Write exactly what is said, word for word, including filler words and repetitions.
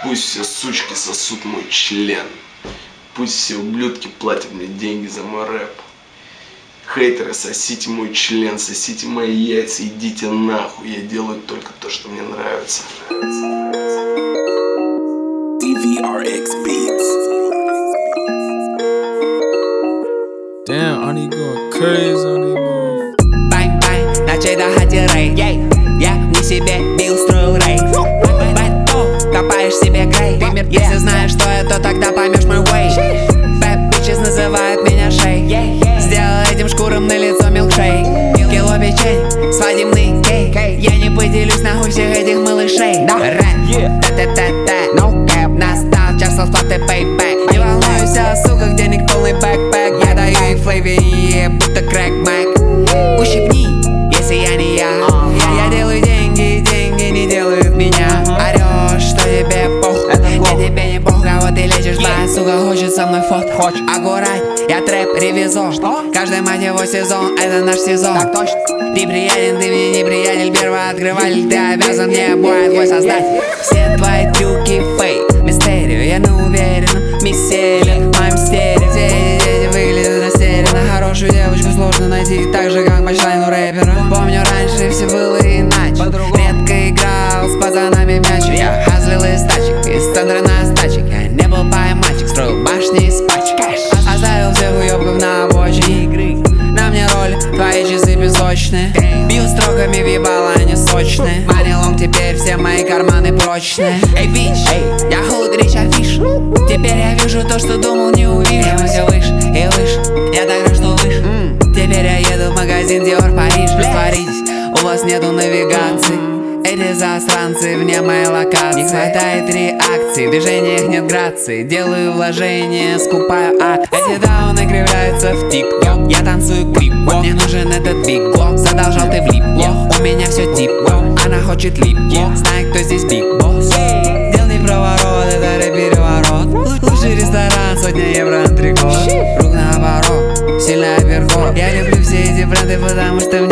Пусть все сучки сосут мой член. Пусть все ублюдки платят мне деньги за мой рэп. Хейтеры, сосите мой член, сосите мои яйца, идите нахуй. Я делаю только то, что мне нравится. ди ви ар икс Beats. Damn, Ani going crazy on these moves. Бай-бай, на чей доходе рейд. Я не себе бил, строил рейд. Копаешь себе грей. Если знаешь, что я, то тогда поймешь мой way. Bad bitches называют меня шей. Сделал этим шкурам на лицо милкшейк. Кило печень, свадебный кейк. Я не поделюсь нахуй всех этих малышей. Рэп, та-та-та-та, настал час расплаты payback. Не волнуйся о суках, денег полный бэкпэк. Я даю их флейве, будто крэк-мэк. Ущипни, если я не я. Я делаю деньги, деньги не делают меня. Орешь, что тебе пох. Я тебе не пох, кого ты лечишь, твоя сука хочет со мной фот. Аккурат, я трэп-ревизор. Каждый мать его сезон, это наш сезон. Ты приятен, ты мне неприятель, первооткрыватель. Ты обязан мне бой твой создать. Все твои трюки фейк, мистерию, я не уверен. Мисселин, мой мистерия. Все эти дети выглядят растерянно. Хорошую девочку сложно найти, так же как мечтайну рэпера. Помню, раньше все было иначе. Редко играл с пацанами в мяч. Я хазлил из тачек, из центра на стачек. Я не был поймачек, строил башни из пачек. Оставил всех уёбков на обочине. На мне роль, твои часы песочные. Бью строками в ебало, они сочные. Money long, теперь все мои карманы прочные. Эй, бич, я худ, речь афиш. Теперь я вижу то, что думал, не увижу. Мы все выше и выше, я так рад, что выше. Теперь я еду в магазин Dior Париж. Притворитесь, у вас нету навигации. Эти засранцы вне моей локации. Не хватает реакции, в движениях нет грации. Делаю вложения, скупаю акции. Эти дауны кривляются в тик-ток. Я танцую клип-лок, мне нужен этот биг-блок. Задолжал ты влип-лох, у меня все тип-лок. Она хочет лип-лох, знает, кто здесь биг-босс. Дел не проворот, это рэп-переворот. Лучший ресторан, сотня евро антрикот. Рук наоборот, сильный апперкот. Я люблю все эти бренды, потому что